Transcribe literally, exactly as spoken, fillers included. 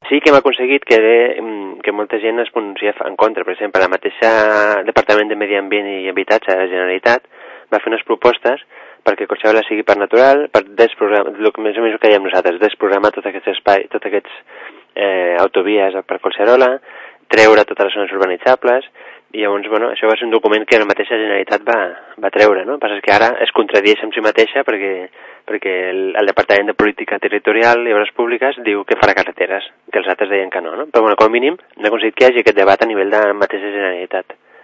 sí que hem aconseguit que, que molta gent es pronuncia en contra. Per exemple, la mateixa Departament de Medi Ambient i Habitatge de la Generalitat va fer unes propostes perquè Collserola sigui parc natural, per desprogramar, el que més o menys que dèiem nosaltres, desprogramar tots aquests espais, tots aquests eh, autovies per Collserola, treure totes les zones urbanitzables, i llavors, bueno, això va ser un document que la mateixa Generalitat va, va treure, no? El que passa és que ara es contradieix amb si mateixa perquè, perquè el, el Departament de Política Territorial i Obres Públiques diu que farà carreteres, que els altres deien que no, no? Però, bueno, com a mínim, no he aconseguit que hi hagi aquest debat a nivell de la mateixa Generalitat.